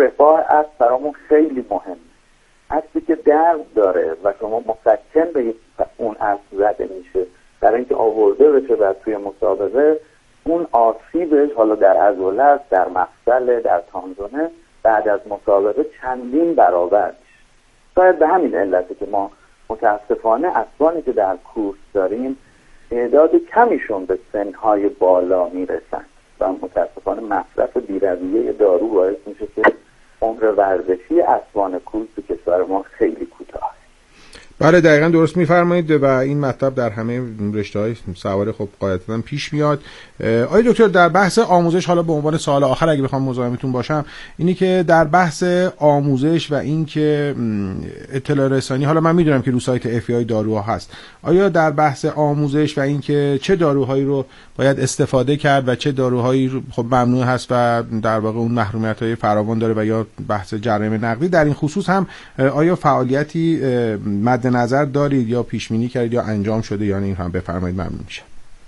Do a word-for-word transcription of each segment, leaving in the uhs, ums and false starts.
رفاه اسب برامون خیلی مهمه. اسبی که درد داره و شما مسکن به اون اسب زده میشه برای اینکه آورده بشه و توی مسابقه، اون آسیبش حالا در عضله است، در مفصل، در تانزونه، بعد از مسابقه چندین برابر میشه. شاید به همین علته که ما متاسفانه اسبانی که در کورس داریم تعداد کمیشون به سنهای بالا میرسن و متاسفانه مصرف بی‌رویه دارو باعث میشه که عمر ورزشی اسبان کورس تو کشور ما خیلی کوتاه. بله دقیقاً درست میفرمایید و این مطلب در همه رشته‌های سواری خب قاعدتاً پیش میاد. آقای دکتر در بحث آموزش، حالا به عنوان سوال آخر اگه بخوام مزاحمتون باشم، اینی که در بحث آموزش و این که اطلاع رسانی، حالا من میدونم که رو سایت اف ای آی داروها هست، آیا در بحث آموزش و این که چه داروهایی رو باید استفاده کرد و چه داروهایی خب ممنوع هست و در واقع اون محرومیت‌های فراوان داره و یا بحث جرایم نقدی، در این خصوص هم آیا فعالیتی مد نظر دارید یا پیش بینی کردید یا انجام شده یا نه؟ این هم بفرمایید ممنون میشم.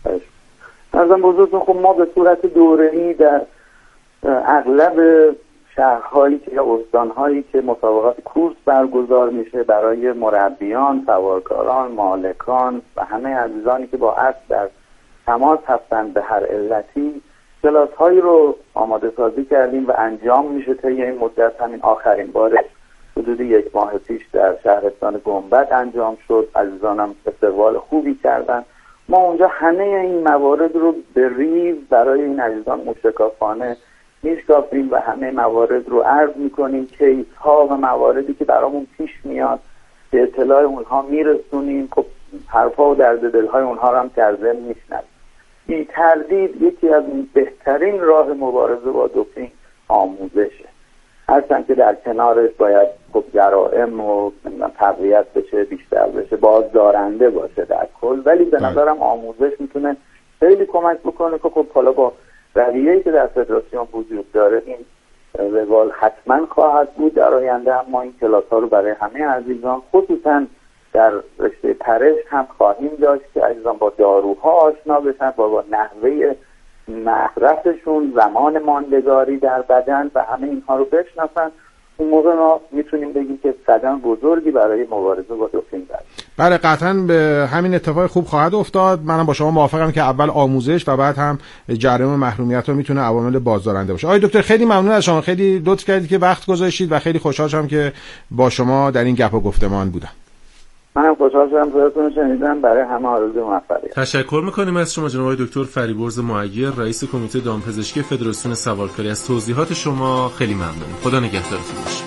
ارزم بزرگتون خب ما به صورت دوره‌ای در اغلب شهرهایی که یا استانهایی که مسابقات کورس برگزار میشه برای مربیان، سوارکاران، مالکان و همه عزیزانی که با اسب در تماس هستند به هر علتی، کلاس‌هایی رو آماده سازی کردیم و انجام میشه طی این مدت. همین آخرین بارش حدود یک ماه پیش در شهرستان گنبد انجام شد. عزیزانم استقبال خوبی کردن. ما اونجا همه این موارد رو به ریز برای این عزیزان مشکافانه میشکافیم و همه موارد رو عرض میکنیم، کیس ها و مواردی که برامون پیش میاد به اطلاع اونها میرسونیم. خب حرفا و درد دلهای اونها رو هم در ضمن میشنویم. بی تردید یکی از بهترین راه مبارزه با دوپینگ آموزشه، هرچند که در کنارش باید خب جرائم و تقویت بشه، بیشتر بشه، بازدارنده باشه در کل، ولی به نظرم آموزش میتونه خیلی کمک بکنه که خب حالا با رویه‌ای که در فدراسیون وجود داره این روال حتما خواهد بود در آینده. هم ما این کلاس‌ها رو برای همه عزیزان خصوصا در رشته پرش هم خواهیم داشت که عزیزان با داروها آشنا بشن، با, با نحوه مصرفشون، زمان ماندگاری در بدن و همه اینها رو بشناسن. اون موقع ما میتونیم بگیم که قدم بزرگی برای مبارزه با دوپینگ داریم. بله قطعاً به همین اتفاق خوب خواهد افتاد. منم با شما موافقم که اول آموزش و بعد هم جریمه و محرومیت رو میتونه عوامل بازدارنده باشه. آقای دکتر خیلی ممنون از شما، خیلی لطف کردید که وقت گذاشتید و خیلی خوشحال شدم که با شما در این گپ و گفتمان بودم. منم خوشحال شدم صداتون شنیدم. برای همه آرزوی موفقیت. تشکر می‌کنیم از شما جناب آقای دکتر فریبرز معیر، رئیس کمیته دامپزشکی فدراسیون سوارکاری. از توضیحات شما خیلی ممنونم. خدا نگهدارتون باشه.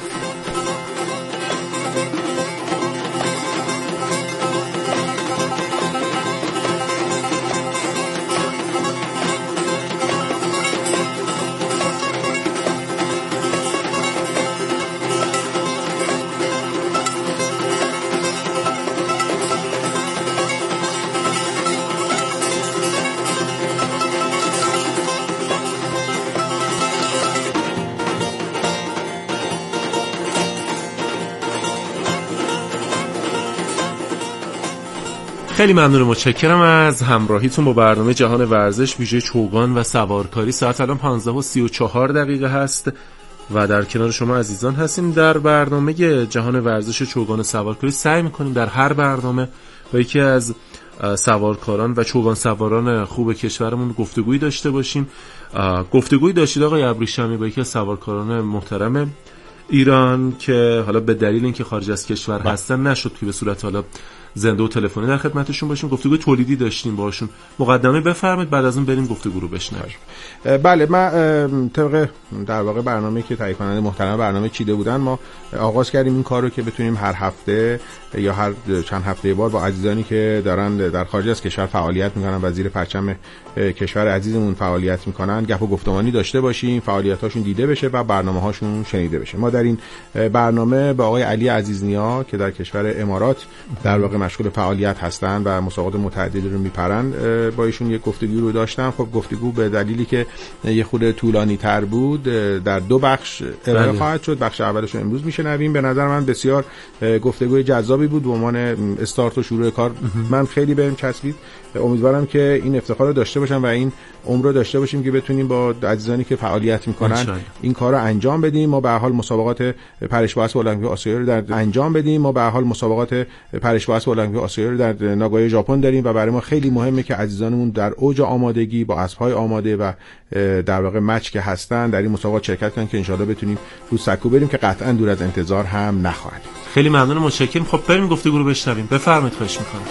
خیلی ممنون، متشکرم از همراهیتون با برنامه جهان ورزش ویژه چوگان و سوارکاری. ساعت الان پانزده و سی و چهار دقیقه هست و در کنار شما عزیزان هستیم. در برنامه جهان ورزش چوگان و سوارکاری سعی میکنیم در هر برنامه با یکی از سوارکاران و چوگان سواران خوب کشورمون گفتگویی داشته باشیم. گفتگویی داشتید آقای ابریشمی با یکی از سوارکاران محترم ایران که حالا به دلیل اینکه خارج از کشور هستن نشد که به صورت حالا زنده و تلفنی در خدمتشون باشیم. گفتگوی تولیدی داشتیم باشون. مقدمه بفرمایید، بعد از اون بریم گفتگو رو بشنویم. بله، من طبق در واقع برنامه‌ای که تهیه کننده محترم برنامه چیده بودن ما آغاز کردیم این کار رو که بتونیم هر هفته یا هر چند هفته بار با عزیزانی که دارن در خارج از کشور فعالیت میکنن و زیر پرچم کشور عزیزمون فعالیت میکنن گپ و گفتمانی داشته باشیم، فعالیتاشون دیده بشه و برنامه‌هاشون شنیده بشه. ما در این برنامه با آقای علی عزیزنیا که در کشور امارات در واقع مشغول فعالیت هستن و مسابقات متعددی رو میپرن با ایشون یک گفتگو رو داشتم. خب گفتگو به دلیلی که یه خورده طولانی تر بود در دو بخش ارائه خواهد شد. بخش اولش رو امروز میشنویم. به نظر من بسیار گفتگوی جذابی بود. به عنوان استارت و شروع کار من خیلی بهم چسبید. امیدوارم که این افتخار رو داشته باشم و این عمر رو داشته باشیم که بتونیم با عزیزانی که فعالیت میکنن این کار رو انجام بدیم. ما به هر حال مسابقات پرش‌باز المپیک آسیا رو در انجام بدیم. ما به هر حال مسابقات پرش‌باز المپیک آسیا رو در ناگویا ژاپن داریم و برای ما خیلی مهمه که عزیزانمون در اوج آمادگی با اسب‌های آماده و در واقع مچ که هستن در این مسابقات شرکت کنن که ان شاءالله بتونیم رو سکو بریم که قطعا دور از انتظار هم نخواهد. خیلی ممنون، متشکرم. خب بریم گفتگو رو بشنویم. بفرمایید، خواهش می‌کنم.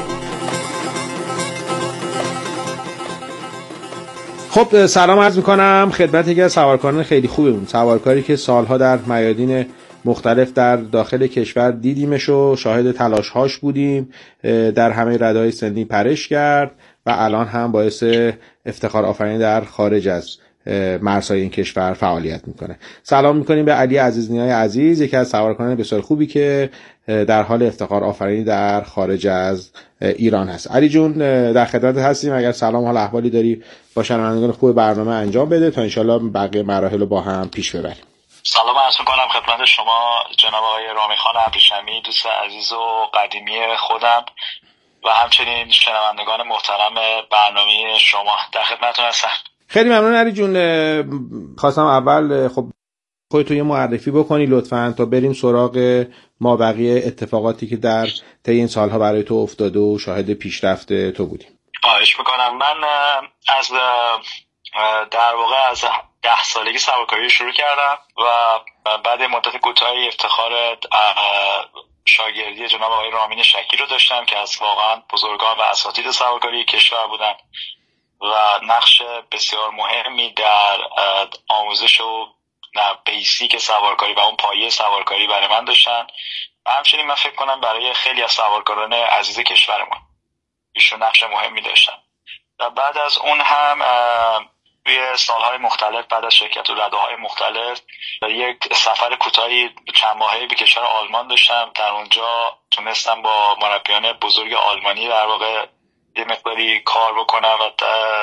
خب سلام عرض میکنم خدمت یکی از سوارکاران خیلی خوبمون، سوارکاری که سالها در میادین مختلف در داخل کشور دیدیمش و شاهد تلاش‌هاش بودیم، در همه رده‌های سنی پرش کرد و الان هم باعث افتخار آفرینی در خارج از مرزهای این کشور فعالیت میکنه. سلام میکنیم به علی عزیزنیای عزیز، یکی از سوارکاران بسیار خوبی که در حال افتخار آفرینی در خارج از ایران هست. علی جون در خدمت هستیم. اگر سلام حال احوالی داری با شنوندگان خوب برنامه انجام بده تا انشالله بقیه مراحل رو با هم پیش ببریم. سلام عرض میکنم خدمت شما جناب آقای رامیخان ابریشمی، دوست عزیز و قدیمی خودم و همچنین شنوندگان محترم برنامه شما. در خدمتتون هستم. خیلی ممنون علی جون. خواستم اول خب خودتو یه معرفی بکنی لطفاً تا بریم سراغ ما بقیه اتفاقاتی که در طی این سالها برای تو افتاده و شاهد پیشرفت تو بودیم. خواهش میکنم. من از در واقع از ده سالگی سوارکاری شروع کردم و بعد مدت کوتاهی افتخار شاگردی جناب آقای رامین شکی رو داشتم که از واقعا بزرگان و اساتید سوارکاری کشور بودن و نقش بسیار مهمی در آموزش و بیسیک سوارکاری و اون پایه سوارکاری برای من داشتن و همچنین من فکر کنم برای خیلی از سوارکاران عزیز کشورمون ایشون نقش مهمی داشتن. و بعد از اون هم توی سالهای مختلف بعد از شرکت و رده‌های مختلف یک سفر کوتاهی چند ماهه‌ای به کشور آلمان داشتم. در اونجا تونستم با مربیان بزرگ آلمانی در واقع یه مقداری کار بکنم و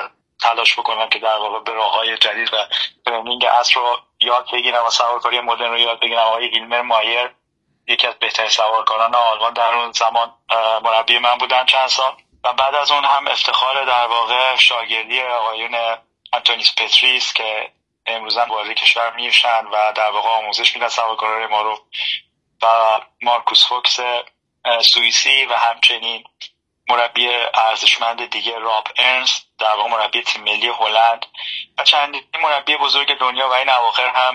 تلاش بکنم که در واقع به راه‌های جدید و ترنینگ عصر رو یاد بگیرم و سوارکاری مدرن رو یاد بگیرم. آقای هیلمر مایر یکی از بهترین سوارکاران آلمان در اون زمان مربی من بودن چند سال و بعد از اون هم افتخار در واقع شاگردی آقایون آنتونیس پتریس که امروزا وارد کشور میشن و در واقع آموزش میدن سوارکارای ما رو و مارکوس فوکس سوئیسی و همچنین مربی ارزشمند دیگه راب ارنست در واقع مربی تیم ملی هلند و چندین مربی بزرگ دنیا و این اواخر هم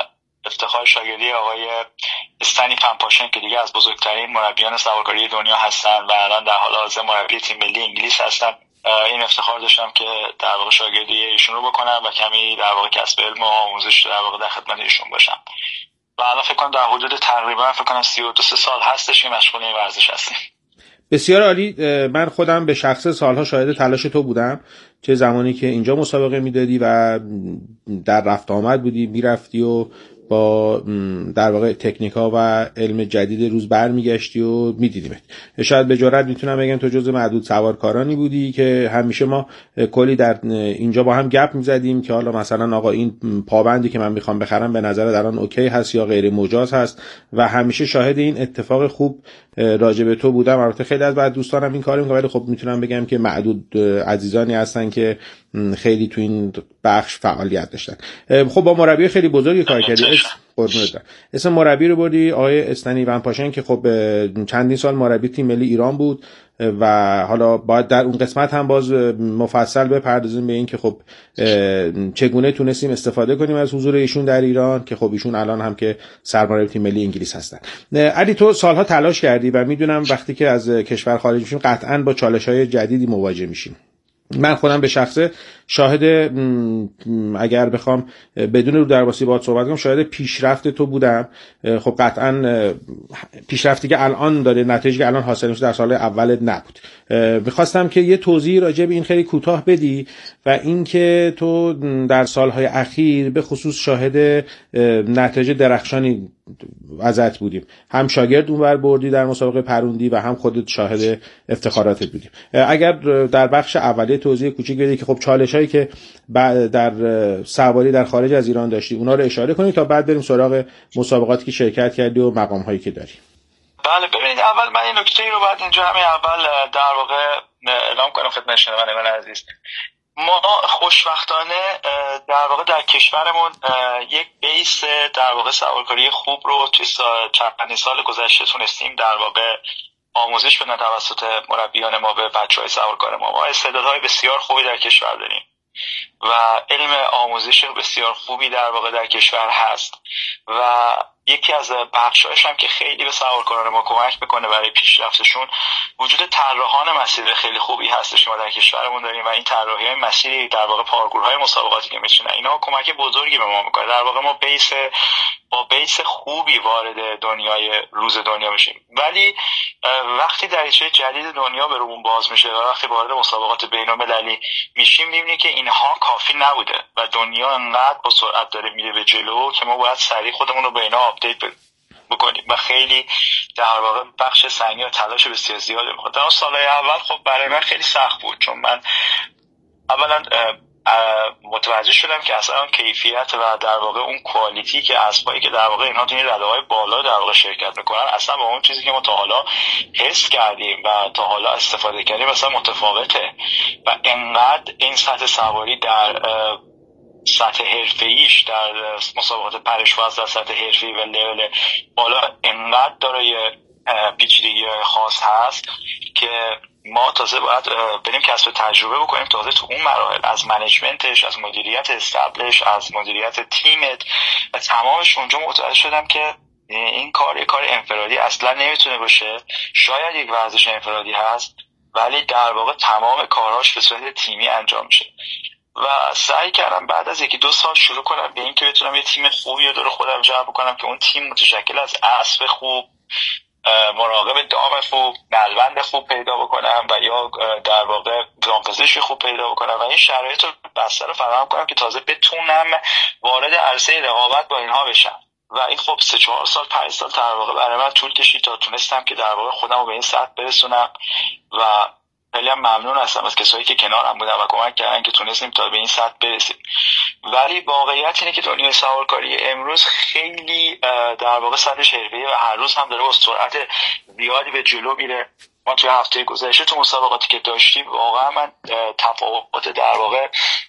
افتخار شاگردی آقای استنی فنپاشن که دیگه از بزرگترین مربیان سوارکاری دنیا هستن و الان در حال حاضر مربی تیم ملی انگلیس هستن. این افتخار داشتم که در واقع شاگردی ایشون رو بکنم و کمی در واقع کسب علم و آموزش در واقع در خدمت ایشون باشم و الان فکر کنم در حدود تقریبا فکر کنم سی و دو سال هستش که مشغول این ورزش هستیم. بسیار عالی. من خودم به شخص سالها شاهد تلاش تو بودم، چه زمانی که اینجا مسابقه میدادی و در رفت آمد بودی، میرفتی و با در واقع تکنیکا و علم جدید روز برمیگشتی و میدیدیمت. شاید به جرئت میتونم بگم تو جزو معدود سوارکارانی بودی که همیشه ما کلی در اینجا با هم گپ میزدیم که حالا مثلا آقا این پابندی که من میخوام بخرم به نظر الان اوکی هست یا غیر مجاز هست و همیشه شاهد این اتفاق خوب راجع به تو بودم. البته خیلی از بعد دوستانم این کارو میکنن ولی خب میتونم بگم که معدود عزیزانی هستن که خیلی تو این بخش فعالیت داشتن. خب با مربی خیلی بزرگی کار کردی. قربونت. اسم مربی رو بردی آقای استنی فنپاشن که خب چندین سال مربی تیم ملی ایران بود و حالا باید در اون قسمت هم باز مفصل بپردازیم به این که خب چگونه تونستیم استفاده کنیم از حضور ایشون در ایران که خب ایشون الان هم که سرمربی تیم ملی انگلیس هستن. علی تو سالها تلاش کردی و میدونم وقتی که از کشور خارج میشیم قطعاً با چالش‌های جدیدی مواجه میشیم. من خودم به شخصه شاهد اگر بخوام بدون رو درواسی باهات صحبت کنم شاهد پیشرفت تو بودم. خب قطعا پیشرفتی که الان داره، نتایجی که الان حاصل میشه در سال اول نبود. میخواستم که یه توضیح راجع به این خیلی کوتاه بدی و اینکه تو در سالهای اخیر به خصوص شاهد نتایج درخشانی ازت بودیم، هم شاگرد اونور بردی در مسابقه پروندی و هم خودت شاهد افتخاراتت بودیم. اگر در بخش اولیه توضیح کوچیک بدی که خب چالشایی که در سواری در خارج از ایران داشتی اونا رو اشاره کنی تا بعد بریم سراغ مسابقاتی که شرکت کردی و مقام‌هایی که داری. بله ببینید، اول من این نکته رو باید اینجا همین اول در واقع اعلام کنم خدمت شنوندگان عزیز. ما خوشبختانه در واقع در کشورمون یک بیس در واقع سوارکاری خوب رو توی چند سال گذشته تونستیم در واقع آموزش بدن توسط مربیان ما به بچه‌های سوارکار ما. ما استعدادهای بسیار خوبی در کشور داریم و علم آموزش بسیار خوبی در واقع در کشور هست و یکی از بخشایش هم که خیلی به سوارکاران ما کمک میکنه برای پیشرفتشون وجود طراحان مسیر خیلی خوبی هستش که ما در کشورمون داریم و این طراحی‌های مسیری در واقع پارکورهای مسابقاتی که میشن اینا کمک بزرگی به ما میکنه. در واقع ما بیس با بیس خوبی وارد دنیای روز دنیا میشیم، ولی وقتی دریچه جدید دنیا به رومون باز میشه و وقتی وارد مسابقات بین‌المللی میشیم میبینیم که اینها کافی نبوده و دنیا انقدر با سرعت داره میره به جلو که ما باید سریع خودمون رو به اینا آپدیت بکنیم و خیلی در واقع بخش سنگین و تلاش بسیار زیاده میخواد. در اون سالهای اول خب برای من خیلی سخت بود، چون من اولا متوجه شدم که اصلا کیفیت و در واقع اون کوالیتی که اسبایی که در واقع اینها توی رده‌های بالا در واقع شرکت میکنن اصلا با اون چیزی که ما تا حالا حس کردیم و تا حالا استفاده کردیم اصلا متفاوته و انقدر این سطح سواری در سطح حرفه‌ایش در مسابقات پرش‌وز در سطح حرفه‌ای و لول بالا انقدر دارای پیچیدگی‌های خاص هست که ما تازه باید بریم کسب تجربه بکنیم تازه تو اون مراحل، از منیجمنتش، از مدیریت استبلش، از مدیریت تیمت و تمامش. اونجا متوجه شدم که این کار یک کار انفرادی اصلا نمیتونه باشه. شاید یک ورزش انفرادی هست ولی در واقع تمام کاراش به صورت تیمی انجام میشه و سعی کردم بعد از یکی دو سال شروع کنم به این که بتونم یه تیم خوبی رو دور خودم جمع کنم که اون تیم متشکل از اسب خوب، مراقب دام خوب، نلبند خوب پیدا بکنم و یا در واقع دامپزشی خوب پیدا بکنم و این شرایط رو بستر رو فراهم کنم که تازه بتونم وارد عرصه رقابت با اینها بشم و این خب سه چهار سال پنج سال در واقع برای من طول کشید تا تونستم که در واقع خودم رو به این سطح برسونم و خیلی هم ممنون هستم از کسایی که کنارم بودن و کمک کردن که تونستیم تا به این سطح برسیم. ولی واقعیت اینه که دنیای سوارکاری امروز خیلی در واقع سطحش حرفه‌ای و هر روز هم داره با سرعت زیادی به جلو میره. ما توی هفته گذشته تو مسابقاتی که داشتیم واقعا من تفاوت در واقع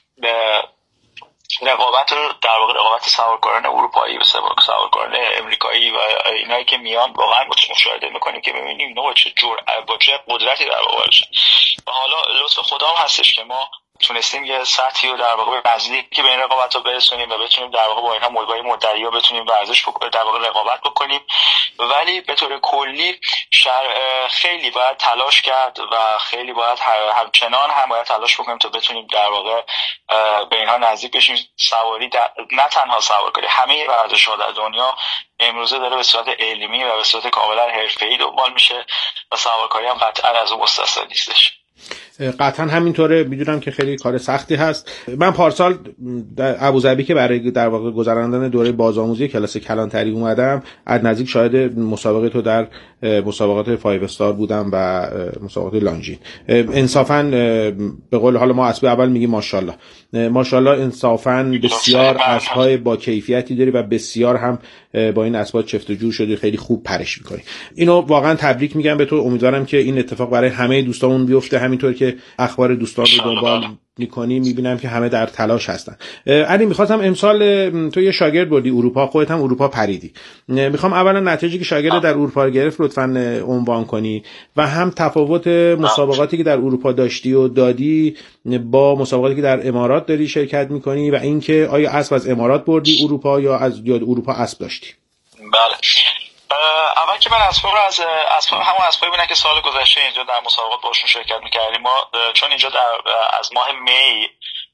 رقابت رو در واقع رقابت سوارکاران اروپایی و سوارکاران امریکایی و اینایی که میان واقعا مشاهده میکنیم که ببینیم اینا با چه جرأت با چه قدرتی در واقع هستن و حالا لطف خدا هم هستش که ما تونستیم یه سطحی رو در واقع به نزدیکی به این رقابت رو برسونیم و بتونیم در واقع با اینها مدعی مدعی ها بتونیم ورزش بکنیم، در واقع رقابت بکنیم. ولی به طور کلی خیلی باید تلاش کرد و خیلی باید همچنان هم باید تلاش بکنیم تا بتونیم در واقع به اینها نزدیک بشیم. سواری در... نه تنها سوارکاری، همه ورزش‌ها در دنیا امروزه داره به صورت علمی و به صورت کاملا حرفه‌ای دنبال میشه و سوارکاری هم قطعا از اون مستثنا نیستش. قطعا همینطوره. میدونم که خیلی کار سختی هست. من پارسال در ابوظبی که برای در واقع گذراندن دوره بازآموزی کلاس کلانتری اومدم از نزدیک شاهد مسابقه تو در مسابقات فایو استار بودم و مسابقات لانجین. انصافا به قول حالا ما اسب اول میگیم ماشاءالله ماشاءالله انصافا بسیار اسب‌های با کیفیتی داری و بسیار هم با این اسباب چفت و جور شدی، خیلی خوب پرش می‌کنی. اینو واقعا تبریک میگم به تو. امیدوارم که این اتفاق برای همه دوستامون بیفته. همینطور که اخبار دوستان رو دنبال می‌کنی می‌بینم که همه در تلاش هستن. علی می‌خواستم امسال تو یه شاگرد بردی اروپا، خودت هم اروپا پریدی. می‌خوام اولا نتایجی که شاگرد در اروپا گرفت لطفاً عنوان کنی و هم تفاوت مسابقاتی که در اروپا داشتی و دادی با مسابقاتی که در امارات داری شرکت می‌کنی و اینکه آیا اسب از امارات بردی اروپا یا از یا اروپا اسب داشتی؟ بله. اول که من اسباب رو از اسباب همون اسبایی بودن که سال گذشته اینجا در مسابقات باشون شرکت می‌کردیم. ما چون اینجا در از ماه می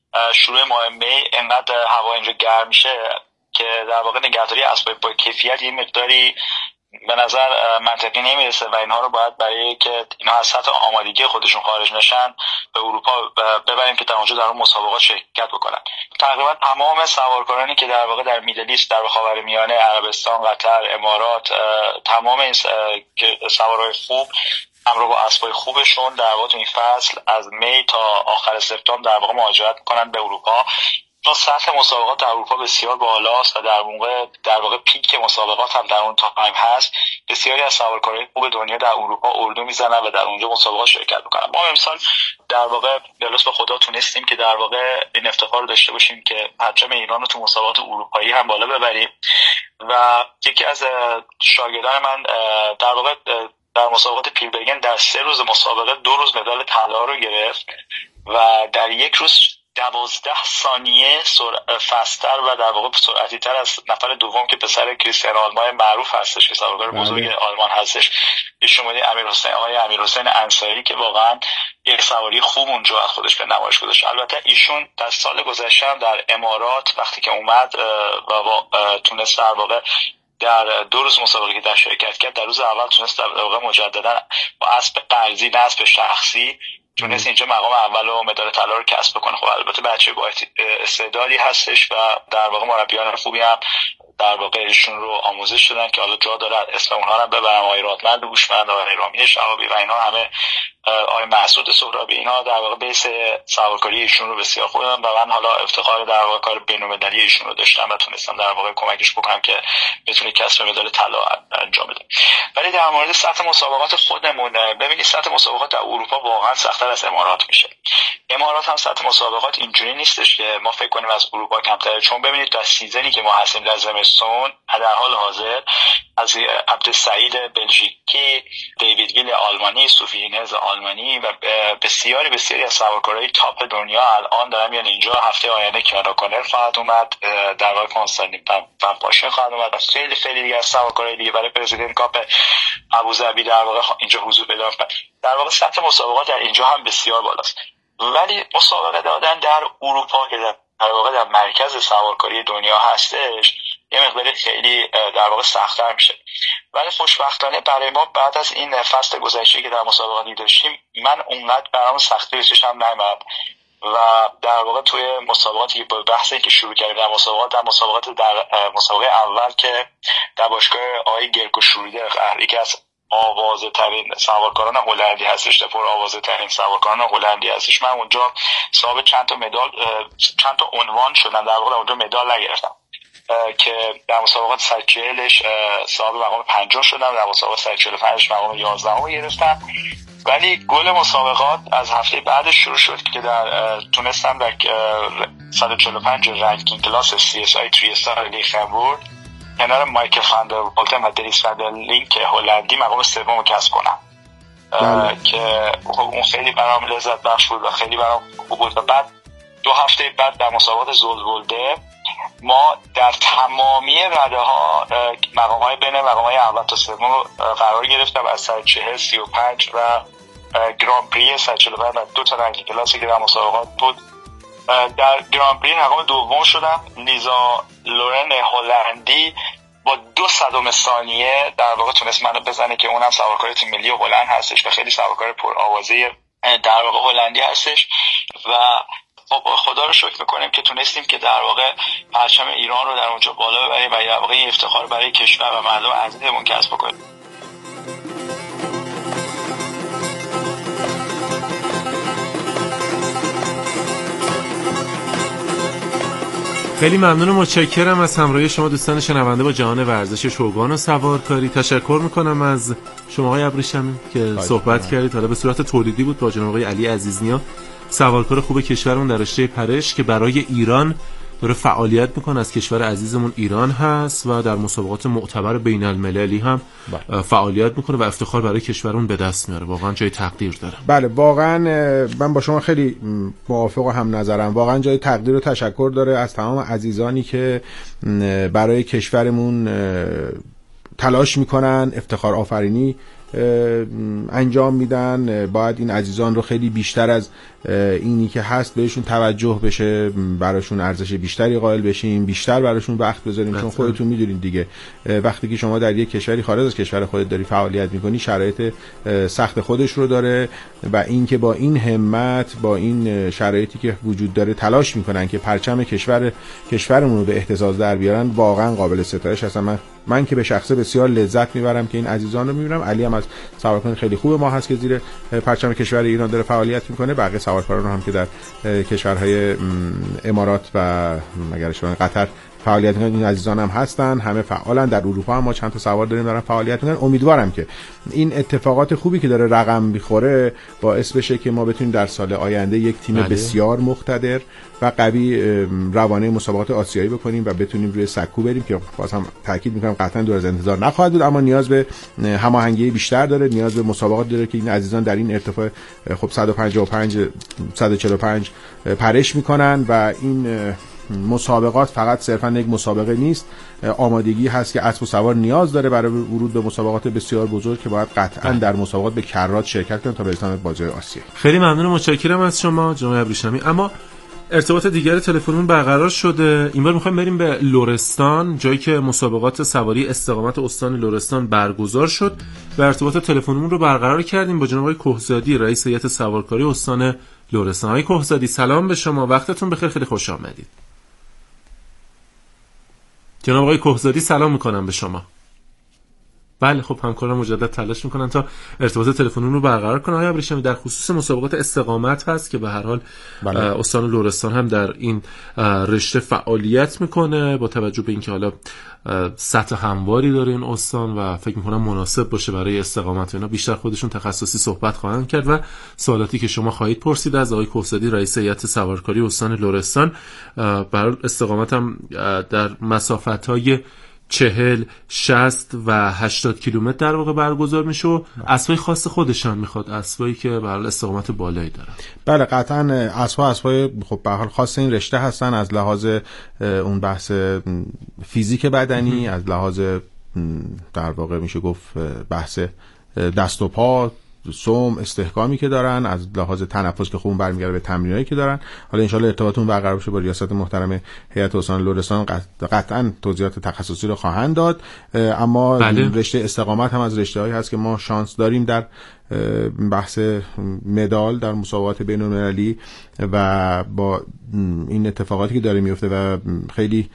شروع ماه می انقدر هوا اینجا گرم میشه که در واقع نگهداری اسباب با کیفیت یه مقداری به نظر منطقی نمیرسه و اینها رو باید برای که اینها از سطح آمادگی خودشون خارج نشن به اروپا ببریم که در اونجا در اون مسابقات شرکت بکنن. تقریبا تمام سوارکارانی که در واقع در میدل ایست، در خاورمیانه، عربستان، قطر، امارات، تمام این سوارهای خوب همراه با اسبای خوبشون در واقع تو این فصل از می تا آخر سپتامبر در واقع مهاجرت میکنن به اروپا. چون سطح مسابقات در اروپا بسیار بالاست و در موقع در واقع پیک مسابقات هم در اون تایم هست، بسیاری از سوارکارهای خوب دنیا در اروپا اردو میزنن و در اونجا مسابقات شرکت میکنن. ما امسال در واقع به لطف خدا تونستیم که در واقع این افتخار رو داشته باشیم که پرچم ایران رو تو مسابقات اروپایی هم بالا ببریم و یکی از شاگردان من در واقع در مسابقات پیلبرگن در سه روز مسابقه دو روز مدال طلا رو گرفت و در یک روز دوازده ثانیه فستر و در واقع سرعتی تر از نفر دوم که پسر کریستیان آلمان معروف هستش که سوارکار بزرگ آلمان هستش، ایشون بودی امیرحسین آقای امیرحسین انصاری که واقعا یک سواری خوب اونجا از خودش به نمایش گذاشت. البته ایشون در سال گذشته در امارات وقتی که اومد و تونست در واقع در دو روز مسابقه که در شرکت کرد، در روز اول تونست در واقع مجددا با اسب قرضی نه اسب شخصی تونست اینجا مقام اول و مدال طلا رو کسب بکنه. خب البته بچه با استعدادی هستش و در واقع مربیان خوبی هم در واقع ایشون رو آموزش دادن که حالا جا داره اسم اونها رو ببرم، آقای رادمند هوشمند، آقای رامین شهابی و اینا همه، آقای مسعود سهرابی، اینا در واقع بیس سوارکاری ایشون رو بسیار خوب دادن و من حالا افتخار در واقع کار بین‌المللی ایشون رو داشتم و تونستم در واقع کمکش بکنم که بتونه کسب مدال طلا انجام بده. ولی در مورد سطح مسابقات خودمون، ببینید سطح مسابقات در اروپا واقعا سخت‌تر از امارات میشه. امارات هم سطح مسابقات اینجوری نیستش که ما فکر کنیم از اروپا کمتره، چون ببینید در سیزنی که ما هستیم در زمستون در حال حاضر از عبدالسعید بلژیکی، دیوید ویل آلمانی، سوفی هینز آلمانی و بسیاری بسیاری از سوارکارهای تاپ دنیا الان دارن میان اینجا. هفته آینده کیانا کونر خواهد اومد، در واقع کنستانتین فنپاشن خواهد اومد و خیلی خیلی دیگه از سوارکارهای دیگه برای پرزیدنت کاپ ابوظبی در واقع اینجا حضور پیدا کنند. در واقع سطح مسابقات در اینجا هم بسیار بالاست. ولی مسابقه دادن در اروپا که در واقع در مرکز سوارکاری دنیا هستش یه مقدار خیلی در واقع سخت‌تر میشه. ولی خوشبختانه برای ما بعد از این فصل گذشته که در مسابقاتی داشتیم، من اونقدر برام سختی بهشم نیامد و در واقع توی مسابقاتی با بحثی که شروع کردیم در مسابقات در مسابقات در مسابقه اول که در باشگاه آقای گرکو شوریده یکی از آوازه ترین سوارکاران هلندی هستش، پر آوازه ترین سوارکاران هلندی هستش، من اونجا صاحب چند تا مدال چند تا عنوان شدم، در واقع اونجا مدال نگرفتم که در مسابقات صد و چهلش صاحب مقام پنجم شدم، در مسابقات صد و چهل و پنج مقام یازدهم گرفتم. ولی گل مسابقات از هفته بعدش شروع شد که در تونستم در صد و چهل و پنج رنکینگ کلاس سی اس آی تری استار لیخنبورگ کنار مایکل فاندر والتن و دریس فندرلینگ که هلندی مقام سوم رو کسب کنم که اون خیلی برام لذت بخش بود و خیلی برام خوب بود. و بعد دو هفته بعد در مسابقات زولولده ما در تمامی رده ها مقام های بین مقام های اول تا سوم رو قرار گرفتم از صد و چهل، سی و پنج و گران پری صد و چهل و پنج و دو تا رنگ کلاسی که در مسابقات بود. در گران پری مقام دوم شدم. لیزا لورن هلندی با دو صدم ثانیه در واقع تونست منو بزنه که اونم سوارکار تیم ملی هلند هستش و خیلی سوارکار پر آوازه در واقع هلندی هستش و خب خدا رو شکر میکنیم که تونستیم که در واقع پرچم ایران رو در اونجا بالا ببریم و در واقع این افتخار برای کشور و مردم عزیزمون کسب بکنیم. خیلی ممنون و متشکرم از همراهی شما دوستان شنونده با جهان ورزش چوگان و سوارکاری. تشکر میکنم از شما آقای ابریشمی که صحبت کردید. حالا به صورت تولیدی بود با جناب آقای علی عزیزنیا، سوارکار خوب کشورمون در رشته پرش که برای ایران داره فعالیت میکنه، از کشور عزیزمون ایران هست و در مسابقات معتبر بین المللی هم بله. فعالیت میکنه و افتخار برای کشورمون به دست میاره. واقعا جای تقدیر داره. بله واقعا من با شما خیلی موافق و هم نظرم. واقعا جای تقدیر و تشکر داره از تمام عزیزانی که برای کشورمون تلاش میکنن، افتخار آفرینی انجام میدن. باید این عزیزان رو خیلی بیشتر از اینی که هست بهشون توجه بشه، براشون ارزش بیشتری قائل بشیم، بیشتر براشون وقت بذاریم. چون خودتون میدونید دیگه وقتی که شما در یک کشوری خارج از کشور خودت داری فعالیت میکنی شرایط سخت خودش رو داره و این که با این همت، با این شرایطی که وجود داره تلاش میکنن که پرچم کشور کشورمون رو به اهتزاز در بیارن، واقعا قابل ستایش هستن. من من که به شخصه بسیار لذت میبرم که این عزیزان رو میبینم. علی هم از سوارکار خیلی خوب ما هست که زیر پرچم کشور ایران داره فعالیت میکنه. بقیه سوارکاران هم که در کشورهای امارات و مگر اشتباه قطر فعالیت میکنن، این عزیزان هم هستن، همه فعالن. در اروپا هم ما چند تا سوار داریم دارن فعالیت میکنن. امیدوارم که این اتفاقات خوبی که داره رقم میخوره باعث بشه که ما بتونیم در سال آینده یک تیم بله. بسیار مقتدر و قوی روانه مسابقات آسیایی بکنیم و بتونیم روی سکو بریم که باز هم تاکید میکنم قطعا دور از انتظار نخواهد بود، اما نیاز به هماهنگی بیشتر داره، نیاز به مسابقات داره که این عزیزان در این ارتفاع خب صد و پنجاه و پنج صد و چهل و پنج پرش میکنن و این مسابقات فقط صرفا یک مسابقه نیست، آمادگی هست که اسب و سوار نیاز داره برای ورود به مسابقات بسیار بزرگ که باید قطعا در مسابقات به کرات شرکت کنن تا برسن به بازی آسیا. خیلی ممنون و متشکرم از شما جناب ابریشمی. اما ارتباط دیگر تلفنمون برقرار شده. این بار می‌خوایم بریم به لرستان، جایی که مسابقات سواری استقامت استان لرستان برگزار شد و ارتباط تلفنمون رو برقرار کردیم با جناب آقای کهزادی، رئیس هیئت سوارکاری استان لرستان. آقای کهزادی سلام به شما، وقتتون بخیر، خیلی خوش آمدید. جناب آقای کهزادی سلام میکنم به شما. بله خب همکاران مجدد تلاش میکنن تا ارتباط تلفنی رو برقرار کنن. آقای ابریشمی در خصوص مسابقات استقامت هست که به هر حال بله. استان لرستان هم در این رشته فعالیت میکنه با توجه به اینکه حالا سطح همواری داره این استان و فکر میکنم مناسب باشه برای استقامت و اینا بیشتر خودشون تخصصی صحبت خواهند کرد و سوالاتی که شما خواهید پرسید از آقای کهزادی رئیس هیئت سوارکاری استان لرستان. برای استقامت هم در مسافت‌های چهل، شصت و هشتاد کیلومتر در واقع برگزار میشه و اسبای خاص خودشان میخواد، اسبایی که به حال استقامت بالایی دارن. بله قطعا اسبا اسبای خب به حال خاص این رشته هستن، از لحاظ اون بحث فیزیک بدنی، از لحاظ در واقع میشه گفت بحث دست و پا، سوم، استحکامی که دارن، از لحاظ تنفس که خوب برمیگرده به تمرینایی که دارن. حالا ان شاءالله ارتباطمون برقرار بشه با ریاست محترم هیئت استان لرستان، قطعا توضیحات تخصصی رو خواهند داد. اما بله. رشته استقامت هم از رشته‌هایی هست که ما شانس داریم در بحث مدال در مسابقات بین‌المللی و با این اتفاقاتی که داره میفته و خیلی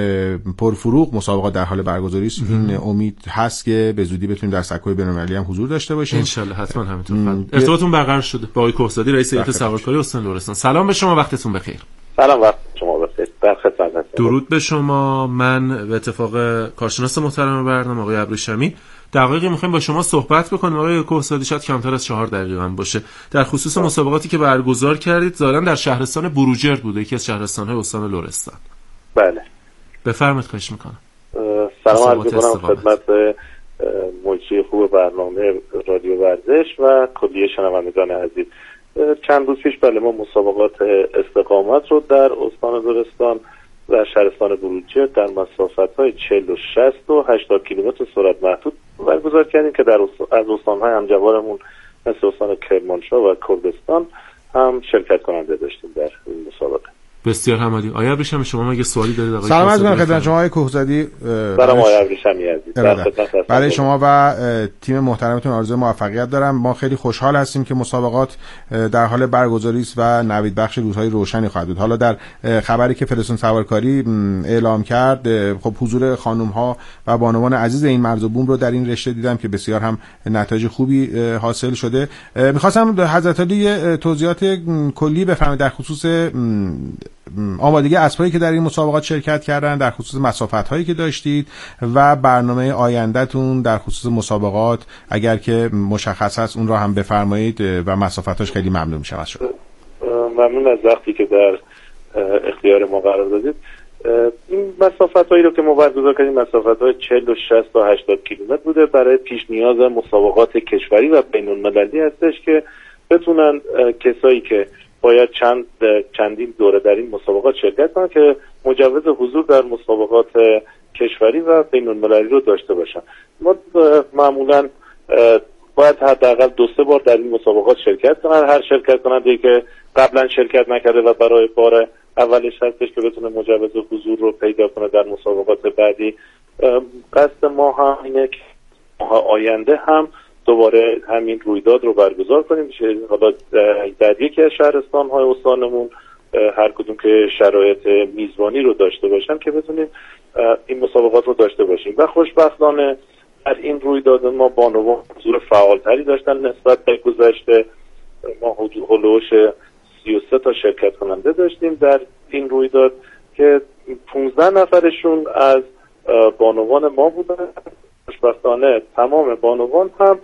پرفروغ مسابقات در حال برگزاری است، این امید هست که به زودی بتونیم در سکوی بین‌المللی هم حضور داشته باشیم ان شاء الله. حتما همینطور. ارتباطتون برقرار شده با آقای کهزادی رئیس هیئت سوارکاری استان لرستان. سلام به شما، وقتتون بخیر. سلام، وقت شما بخیر. در خدمت هستم. درود به شما. من به اتفاق کارشناس محترم برنامه آقای ابریشمی دقیقی میخوایم با شما صحبت بکنیم. آقای کهزادی شاید کمتر از چهار دقیقه هم باشه در خصوص مسابقاتی که برگزار کردید. ظاهرا در شهرستان بروجرد بوده، یکی از شهرستان‌های استان لرستان. بله بفرمایید، خواهش میکنم. سلام عرض می‌کنم خدمت مجری خوب برنامه رادیو ورزش و کلیه شنوندگان عزیز. چند روز پیش بله ما مسابقات استقامت رو در استان لرستان در شهرستان بروجرد در مسافت‌های چهل و شصت و هشتاد کیلومتر سرعت محدود برگزار کردیم که در از استان‌های همجوارمون مثل استان کرمانشاه و کردستان هم شرکت کننده داشتیم در این مسابقه. بسیار عالی. آیا ابریشمی شما مگه سوالی دارید آقای؟ سلام عرض می‌کنم خدمت شما آقای کهزادی. برای آقای ابریشمی عزیز برای شما و تیم محترمتون آرزوی موفقیت دارم. ما خیلی خوشحال هستیم که مسابقات در حال برگزاری است و نوید بخش روزهای روشنی خواهد بود. حالا در خبری که فدراسیون سوارکاری اعلام کرد، خب حضور خانم‌ها و بانوان عزیز این مرز و بوم رو در این رشته دیدم که بسیار هم نتایج خوبی حاصل شده. می‌خواستم حضرت علی توضیحات کلی بفرمایید در خصوص آمادگی اسبایی که در این مسابقات شرکت کردن، در خصوص مسافت‌هایی که داشتید و برنامه آینده‌تون در خصوص مسابقات اگر که مشخص است اون را هم بفرمایید و مسافت‌هاش خیلی ممنون میشم از شما. ممنون از وقتی که در اختیار ما قرار دادید. این مسافت‌هایی رو که ما برگزار کردیم مسافت‌های چهل و شصت و هشتاد کیلومتر بوده برای پیش نیاز مسابقات کشوری و بین‌المللی هستش که بتونن کسایی که باید چند چندین دوره در این مسابقات شرکت کنن که مجوز حضور در مسابقات کشوری و بین‌المللی رو داشته باشن. ما معمولاً باید حداقل دو سه بار در این مسابقات شرکت کنن. هر شرکت کننده که قبلا شرکت نکرده و برای بار اولش هستش که بتونه مجوز حضور رو پیدا کنه در مسابقات بعدی. قصد ما هم اینه که ماه آینده هم دوباره همین رویداد رو برگزار کنیم، حالا در یکی از شهرستان‌های استانمون، هر کدوم که شرایط میزبانی رو داشته باشن که بتونیم این مسابقات رو داشته باشیم. و خوشبختانه در این رویداد ما بانوان حضور فعالتری داشتن نسبت به گذشته. ما هلوش سی و سه تا شرکت کننده داشتیم در این رویداد که پانزده نفرشون از بانوان ما بودن. خوشبختانه تمام بانوان هم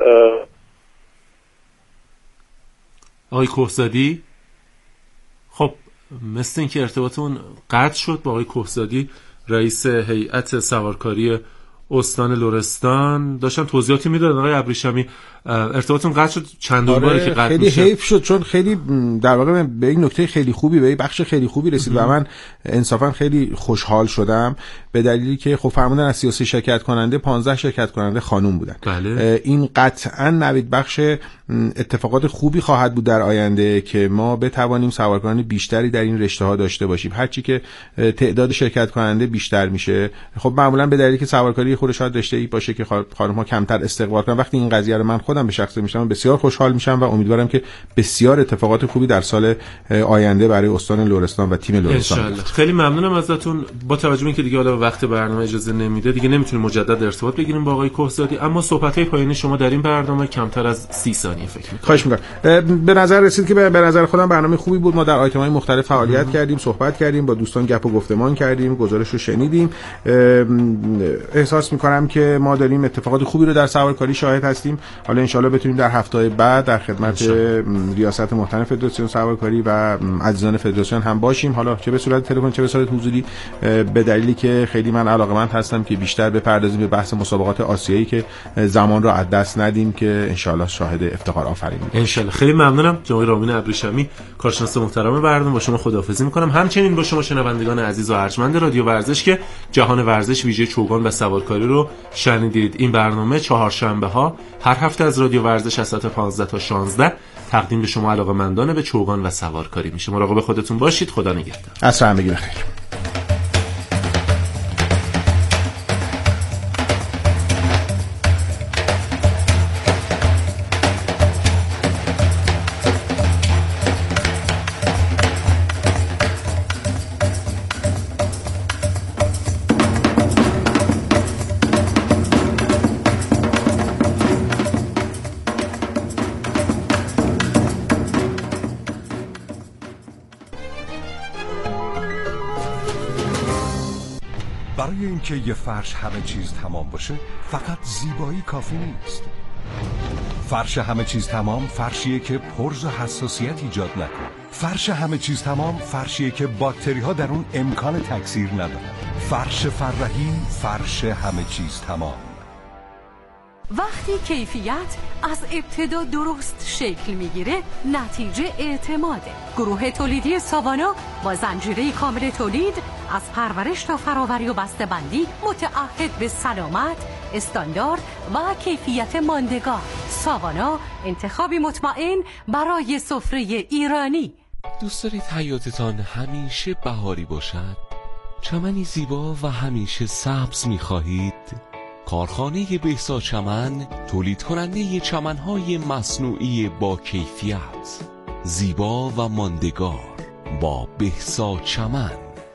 آقای کهزادی، خب مثل این که ارتباطمون قطع شد با آقای کهزادی، رئیس هیئت سوارکاری استان لرستان. داشتم توضیحاتی میدادن آقای ابریشمی، ارتباطتون قطع شد چند آره باره که قطع خیلی میشه. حیف شد چون خیلی در واقع به این نکته خیلی خوبی، به این بخش خیلی خوبی رسید و من انصافا خیلی خوشحال شدم به دلیلی که خب فرمودن از سی و سه شرکت کننده پانزده شرکت کننده خانم بودن. بله. این قطعا نوید بخش اتفاقات خوبی خواهد بود در آینده که ما بتوانیم سوارکاران بیشتری در این رشته ها داشته باشیم. هرچی که تعداد شرکت کننده بیشتر میشه، خب معمولا به دلیلی که سوارکاری خودش شاید رشته‌ای باشه که خانم ها کمتر استقبال کنن. وقتی این قضیه رو من خودم به شخصه میشم بسیار خوشحال میشم و امیدوارم که بسیار اتفاقات خوبی در سال آینده برای استان لرستان و تیم لرستان ان خیلی ممنونم ازتون. با توجه به اینکه دیگه حالا وقت برنامه اجازه نمیده، دیگه نمیتونیم مجدد ارتباط بگیریم با آقای کهزادی، اما صحبت‌های پایانی شما در این برنامه کمتر از سی ثانیه فکر می‌کنم. خواهش می‌کنم. به نظر رسید که به نظر خودم برنامه خوبی بود. ما در آیتم‌های مختلف فعالیت کردیم، صحبت کردیم، با دوستان گپ و گفتمان کردیم، گزارش رو شنیدیم. احساس می‌کنم که ما داریم اتفاقات خوبی رو در سوارکاری شاهد هستیم. حالا ان شاءالله بتونیم در هفته‌های بعد در خدمت ریاست محترم فدراسیون سوارکاری و عزیزان فدراسیون هم باشیم، حالا چه به صورت تلفن چه به صورت حضوری، به دلیلی که خیلی من علاقه‌مند هستم که بیشتر بپردازیم به بحث مسابقات آسیایی که زمان رو از دست ندیم که ان شاءالله شاهد افتخار آفرین باشیم. ان شاءالله. خیلی ممنونم جناب رامین ابریشمی، کارشناس محترم برنامه. با شما خداحافظی می‌کنم. همچنین با شما شنوندگان عزیز و ارجمند رادیو ورزش که جهان ورزش ویژه چوگان و سوارکاری رو شنیدید. این برنامه چهارشنبه ها هر هفته از رادیو ورزش از ساعت پانزده تا شانزده تقدیم به شما علاقه‌مندان به چوگان و سوارکاری میشه. مراقب خودتون باشید. خدا نگهدار. عصر همگی بخیر. برای اینکه یه فرش همه چیز تمام باشه فقط زیبایی کافی نیست. فرش همه چیز تمام فرشیه که پرز و حساسیت ایجاد نکنه. فرش همه چیز تمام فرشیه که باکتری ها در اون امکان تکثیر ندارن. فرش فرحی، فرش همه چیز تمام. وقتی کیفیت از ابتدا درست شکل میگیره، نتیجه اعتماده. گروه تولیدی ساوانا با زنجیره کامل تولید از پرورش تا فراوری و بسته‌بندی متعهد به سلامت، استاندارد و کیفیت ماندگار. ساوانا، انتخابی مطمئن برای سفره ایرانی. دوست دارید حیاتتان همیشه بهاری باشد؟ چمنی زیبا و همیشه سبز می‌خواهید؟ کارخانه بهزاد چمن تولید کننده چمن‌های مصنوعی با کیفیت، زیبا و ماندگار با بهزاد چمن.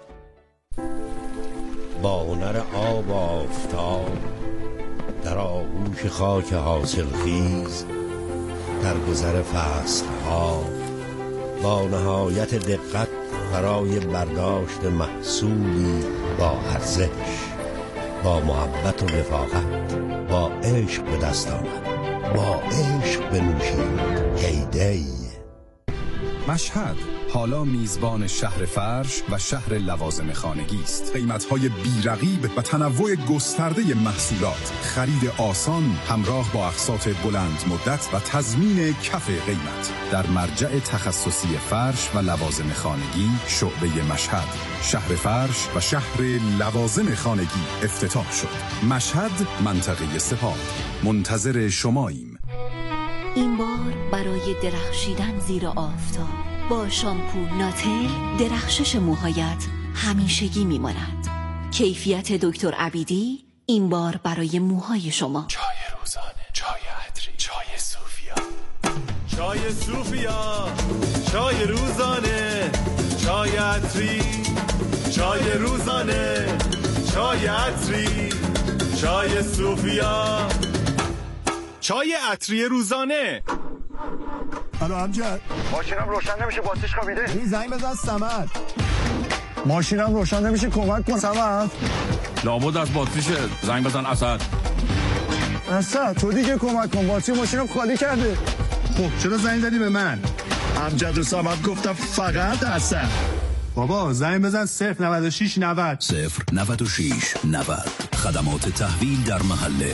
با هنر آب و آفتاب در آغوش خاک حاصلخیز، در گذر فصل‌ها با نهایت دقت برای برداشت محصولی با ارزش، با محبت و رفاقت، با عشق به دست آمد، با عشق بنوشید. هیدی مشهد حالا میزبان شهر فرش و شهر لوازم خانگی است. قیمت‌های بی‌رقیب و تنوع گسترده محصولات، خرید آسان همراه با اقساط بلند مدت و تضمین کف قیمت در مرجع تخصصی فرش و لوازم خانگی شعبه مشهد. شهر فرش و شهر لوازم خانگی افتتاح شد. مشهد، منطقه سپاه. منتظر شماییم. این بار برای درخشیدن زیر آفتاب با شامپو ناتل درخشش موهایت همیشگی میماند. کیفیت دکتر عبیدی این بار برای موهای شما. چای روزانه، چای عطری، چای صوفیا. چای صوفیا، چای روزانه، چای عطری، چای روزانه، چای عطری، چای صوفیا، چای عطری روزانه. الو امجد، ماشینم روشن نمیشه، باتریش خوابیده. این زنگ بزن صمد. ماشینم روشن نمیشه، کمک کن صمد. لابد از باتریشه، زنگ بزن اسد. اسد تو دیگه کمک کن، باتری ماشینم خالی کرده. خب چرا زنگ زدی به من؟ امجد و صمد گفتم فقط اسد. بابا زنگ بزن صفر نود و شش نود صفر نود و شش نود. خدمات تحویل در محله